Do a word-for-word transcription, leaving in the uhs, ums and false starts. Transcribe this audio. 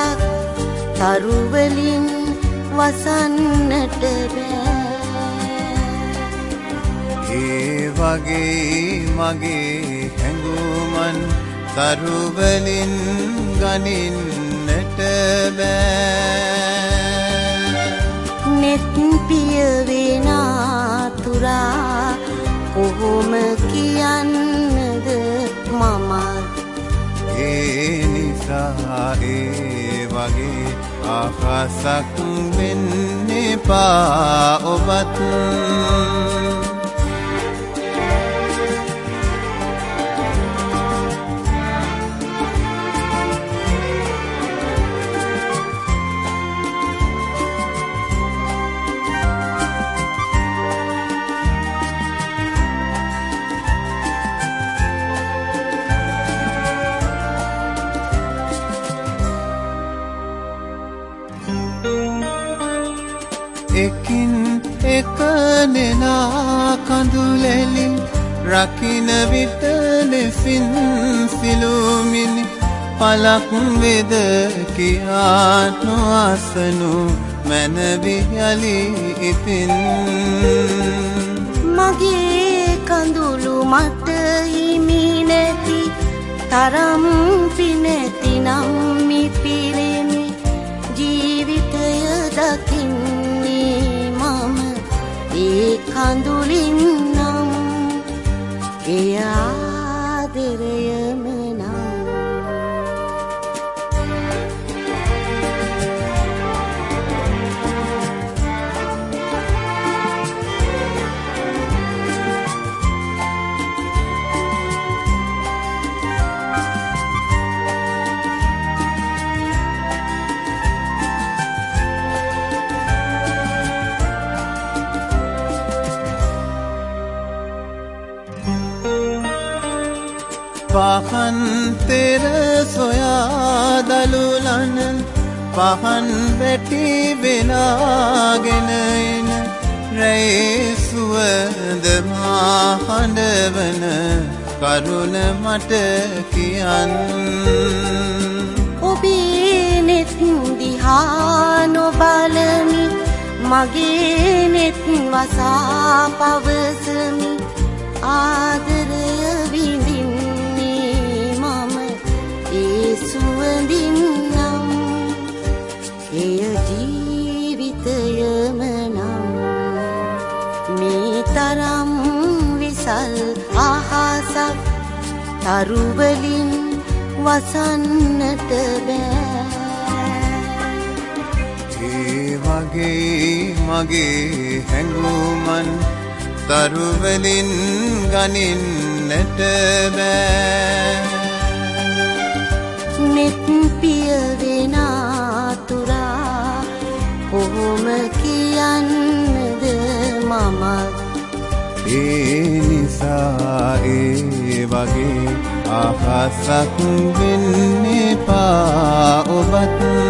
අහසක් තරුවලින් වසන්නට බෑ. ඒ වගේ මගේ හැඟුමන් තරුවලින් ගනින්නට බෑ. නෙත් පිය වෙනාතුරා කොහොම කියන්නද මමත්. ඒ නිසා ඒ වගේ අහසක් වෙන්න එපා ඔබත්. එකින් එක නෙලා කඳුලෙලින් රකින විට නෙසින් සිලුමිනි පලක් වෙද කියා නොඅසනු මැනවි යලි ඉතින්. මගේ කඳුළු මට හිමි නැති තරම් පිනැති නම් මිපිරෙමි ජීවිතය දකින්නේ මම ඒ කඳුලින් නම් ඒ ආදරයම නම්. පහන් තෙර සොයා දලුලන පහන් වැටි වෙලාගෙන එන රැයි සුවඳ මා හඬවන කරුණ මට කියන්න. ඔබේ නෙත් දිහා නොබලමි මගේ නෙත් වසා පවසමි ආදරය විඳින්නේ මම ඒ සුවඳින් නම් එය ජීවිතයම නම්. මේ තරම් විසල් අහසක් තරුවලින් වසන්නට බෑ. ඒ වගේ මගේ හැඟුමන් තරුවලින් ගනින්නට බෑ. නෙත් පිය වෙනාතුරා කොහොම කියන්නද මමත්. ඒ නිසා ඒ වගේ අහසක් වෙන්න එපා ඔබත්.